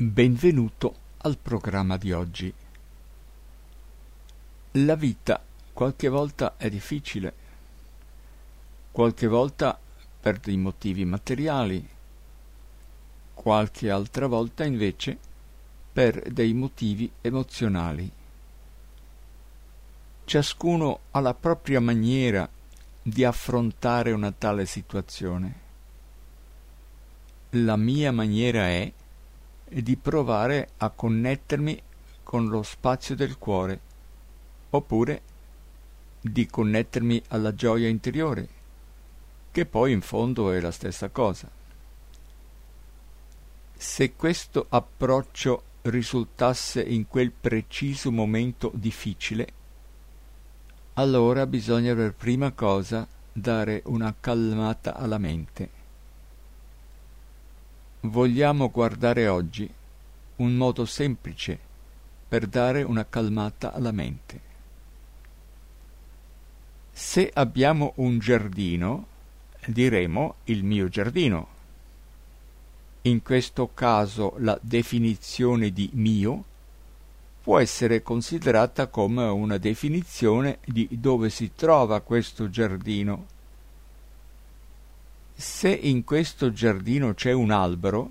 Benvenuto al programma di oggi. La vita qualche volta è difficile, qualche volta per dei motivi materiali, qualche altra volta invece per dei motivi emozionali. Ciascuno ha la propria maniera di affrontare una tale situazione. La mia maniera è di provare a connettermi con lo spazio del cuore, oppure di connettermi alla gioia interiore, che poi in fondo è la stessa cosa. Se questo approccio risultasse in quel preciso momento difficile, allora bisogna per prima cosa dare una calmata alla mente. Vogliamo guardare oggi un modo semplice per dare una calmata alla mente. Se abbiamo un giardino, diremo il mio giardino. In questo caso la definizione di mio può essere considerata come una definizione di dove si trova questo giardino. Se in questo giardino c'è un albero,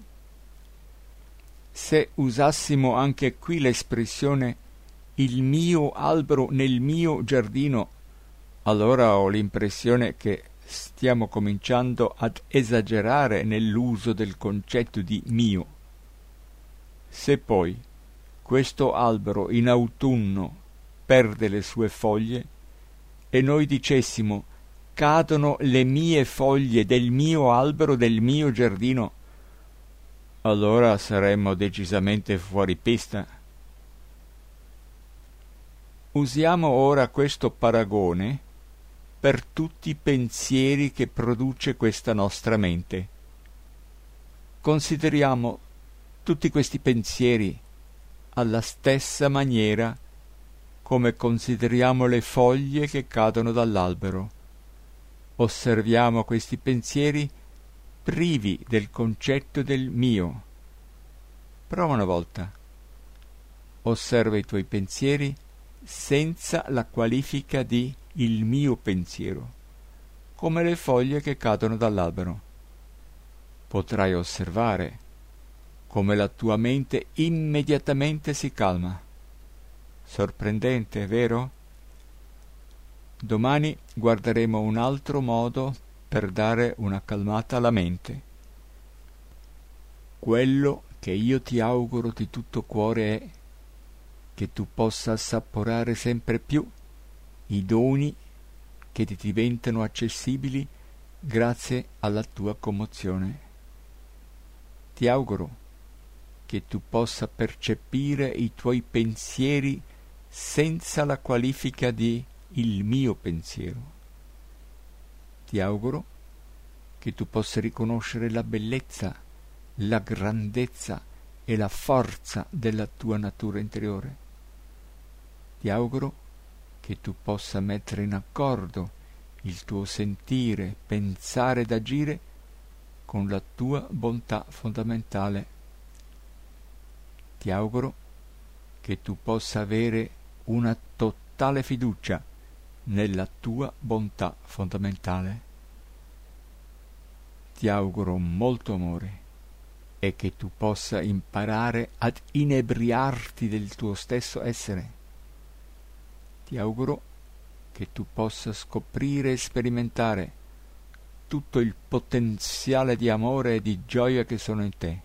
se usassimo anche qui l'espressione il mio albero nel mio giardino, allora ho l'impressione che stiamo cominciando ad esagerare nell'uso del concetto di mio. Se poi questo albero in autunno perde le sue foglie e noi dicessimo cadono le mie foglie del mio albero del mio giardino, allora saremmo decisamente fuori pista. Usiamo ora questo paragone per tutti i pensieri che produce questa nostra mente. Consideriamo tutti questi pensieri alla stessa maniera come consideriamo le foglie che cadono dall'albero. Osserviamo questi pensieri privi del concetto del mio. Prova una volta. Osserva i tuoi pensieri senza la qualifica di il mio pensiero, come le foglie che cadono dall'albero. Potrai osservare come la tua mente immediatamente si calma. Sorprendente, vero? Domani guarderemo un altro modo per dare una calmata alla mente. Quello che io ti auguro di tutto cuore è che tu possa assaporare sempre più i doni che ti diventano accessibili grazie alla tua commozione. Ti auguro che tu possa percepire i tuoi pensieri senza la qualifica di il mio pensiero. Ti auguro che tu possa riconoscere la bellezza, la grandezza e la forza della tua natura interiore. Ti auguro che tu possa mettere in accordo il tuo sentire, pensare ed agire con la tua bontà fondamentale. Ti auguro che tu possa avere una totale fiducia nella tua bontà fondamentale. Ti auguro molto amore e che tu possa imparare ad inebriarti del tuo stesso essere. Ti auguro che tu possa scoprire e sperimentare tutto il potenziale di amore e di gioia che sono in te.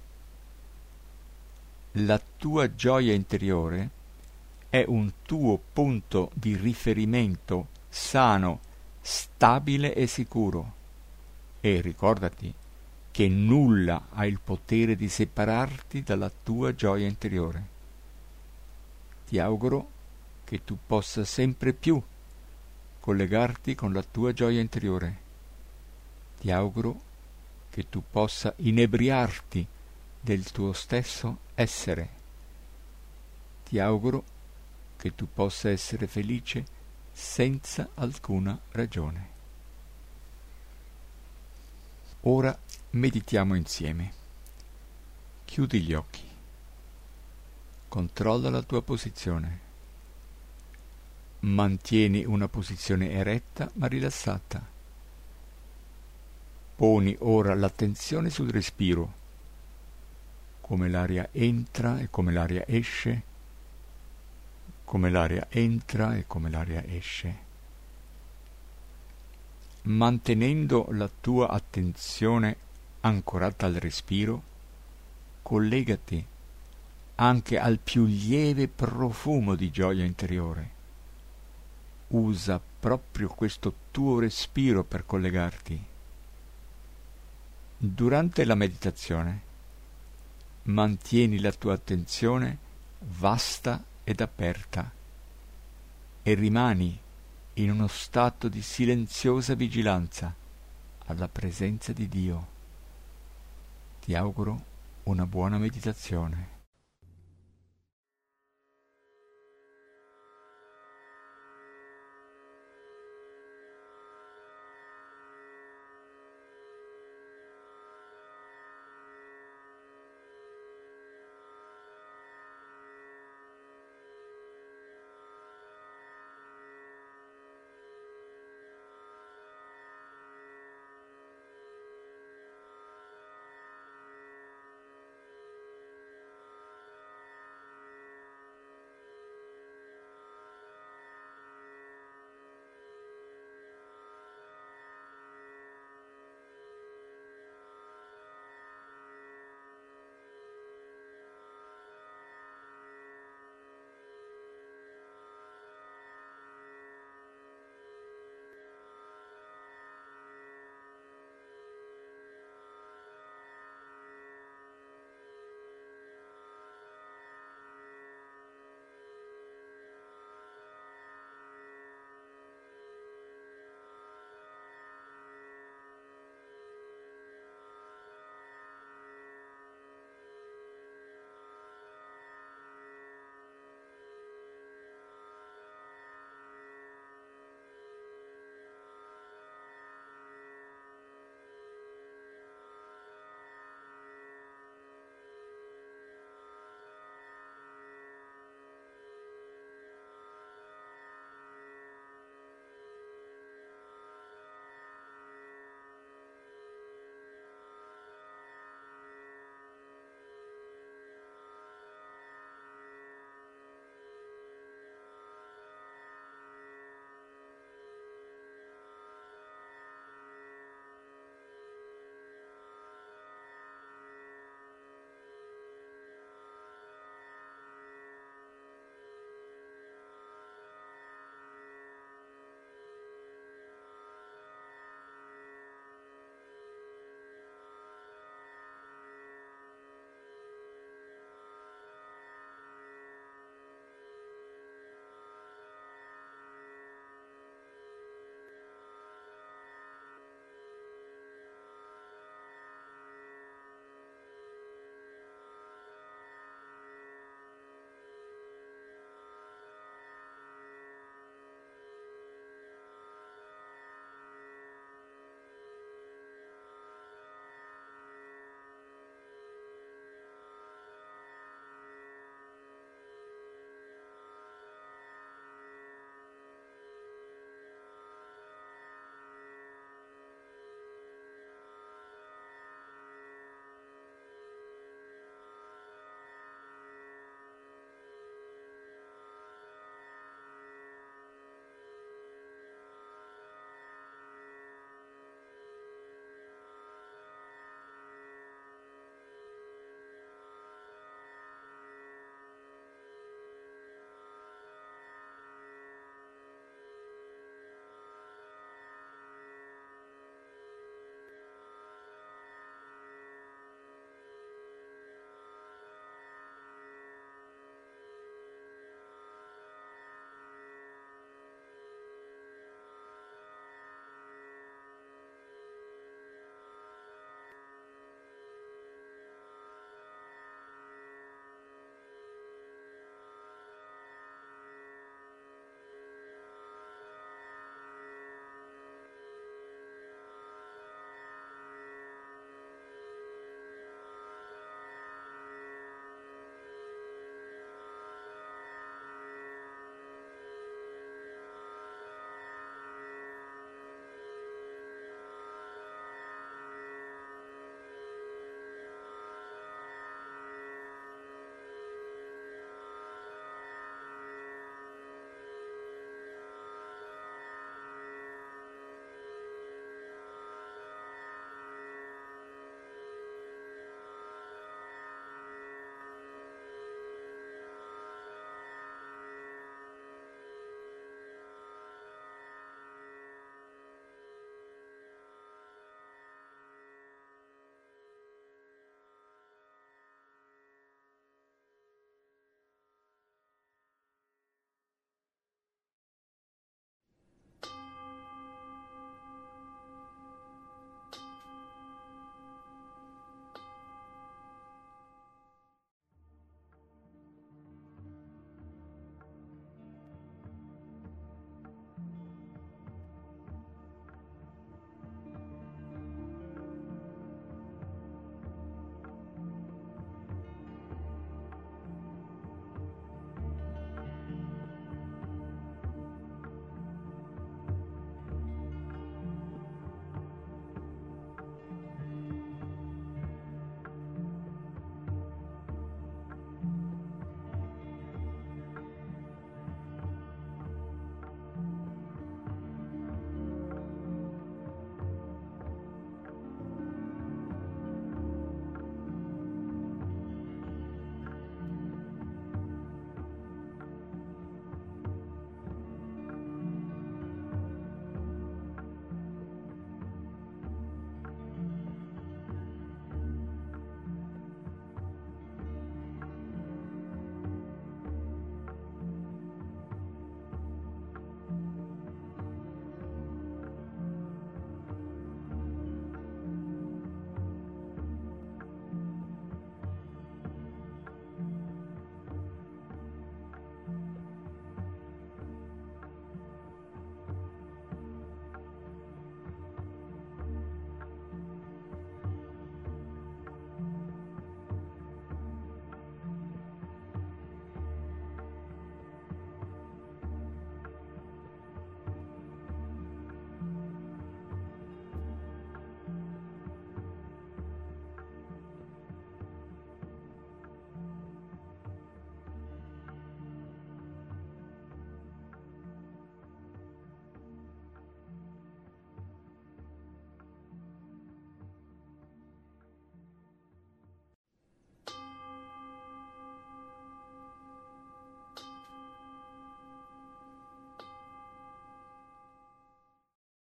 La tua gioia interiore è un tuo punto di riferimento sano, stabile e sicuro. E ricordati che nulla ha il potere di separarti dalla tua gioia interiore. Ti auguro che tu possa sempre più collegarti con la tua gioia interiore. Ti auguro che tu possa inebriarti del tuo stesso essere. Ti auguro che tu possa essere felice senza alcuna ragione. Ora meditiamo insieme. Chiudi gli occhi Controlla la tua posizione. Mantieni una posizione eretta ma rilassata. Poni ora l'attenzione sul respiro, come l'aria entra e come l'aria esce, come l'aria entra e come l'aria esce. Mantenendo la tua attenzione ancorata al respiro, collegati anche al più lieve profumo di gioia interiore. Usa proprio questo tuo respiro per collegarti. Durante la meditazione, mantieni la tua attenzione vasta ed aperta e rimani in uno stato di silenziosa vigilanza alla presenza di Dio. Ti auguro una buona meditazione.